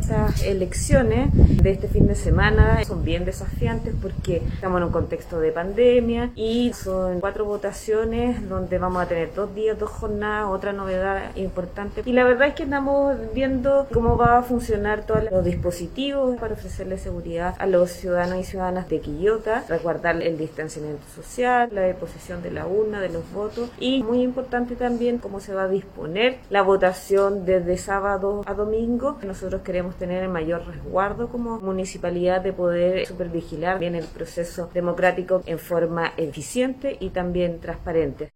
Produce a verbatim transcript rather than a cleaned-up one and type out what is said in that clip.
Estas elecciones de este fin de semana son bien desafiantes porque estamos en un contexto de pandemia y son cuatro votaciones donde vamos a tener dos días, dos jornadas, otra novedad importante. Y la verdad es que estamos viendo cómo va a funcionar todos los dispositivos para ofrecerle seguridad a los ciudadanos y ciudadanas de Quillota, resguardar el distanciamiento social, la deposición de la urna, de los votos y muy importante también cómo se va a disponer la votación desde sábado a domingo. Nosotros queremos tener el mayor resguardo como municipalidad de poder supervigilar bien el proceso democrático en forma eficiente y también transparente.